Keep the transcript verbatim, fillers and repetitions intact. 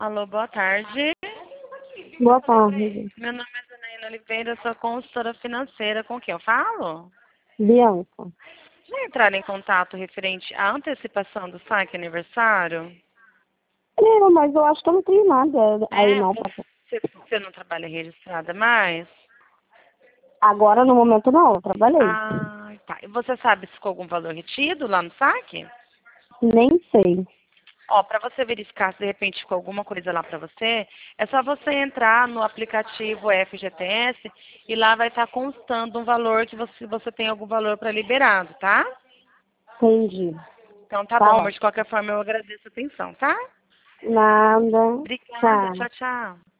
Alô, boa tarde. Boa tarde. Meu nome é Janaína Oliveira, sou consultora financeira. Com quem eu falo? Bianca. Já entraram em contato referente à antecipação do saque aniversário? Não, mas eu acho que eu não tenho nada aí É, não. Pra... você, você não trabalha registrada mais? Agora, no momento, não. Eu trabalhei. Ah, tá. E você sabe se ficou algum valor retido lá no saque? Nem sei. Ó, para você verificar se de repente ficou alguma coisa lá para você, é só você entrar no aplicativo F G T S e lá vai estar constando um valor que você, você tem algum valor para liberado, tá? Entendi. Então tá Tá bom, ó. mas de qualquer forma eu agradeço a atenção, tá? Nada. Obrigada, Tchau. tchau, tchau.